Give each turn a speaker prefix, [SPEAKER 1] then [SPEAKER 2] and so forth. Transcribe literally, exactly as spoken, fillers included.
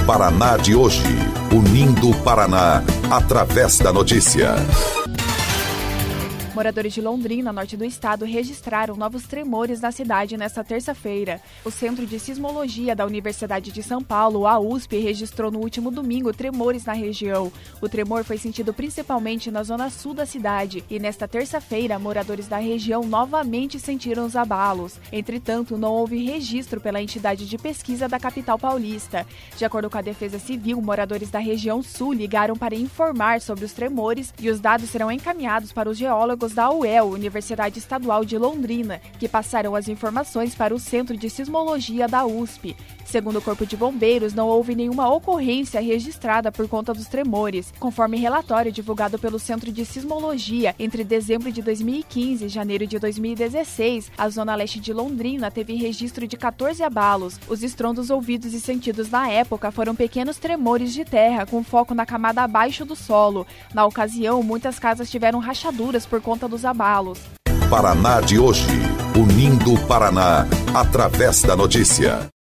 [SPEAKER 1] Paraná de hoje, unindo o Paraná através da notícia.
[SPEAKER 2] Moradores de Londrina, norte do estado, registraram novos tremores na cidade nesta terça-feira. O Centro de Sismologia da Universidade de São Paulo, a U S P, registrou no último domingo tremores na região. O tremor foi sentido principalmente na zona sul da cidade e nesta terça-feira, moradores da região novamente sentiram os abalos. Entretanto, não houve registro pela entidade de pesquisa da capital paulista. De acordo com a Defesa Civil, moradores da região sul ligaram para informar sobre os tremores e os dados serão encaminhados para os geólogos da U E L, Universidade Estadual de Londrina, que passaram as informações para o Centro de Sismologia da U S P. Segundo o Corpo de Bombeiros, não houve nenhuma ocorrência registrada por conta dos tremores. Conforme relatório divulgado pelo Centro de Sismologia, entre dezembro de dois mil e quinze e janeiro de dois mil e dezesseis, a zona leste de Londrina teve registro de quatorze abalos. Os estrondos ouvidos e sentidos na época foram pequenos tremores de terra, com foco na camada abaixo do solo. Na ocasião, muitas casas tiveram rachaduras por conta dos abalos.
[SPEAKER 1] Paraná de hoje, unindo o Paraná através da notícia.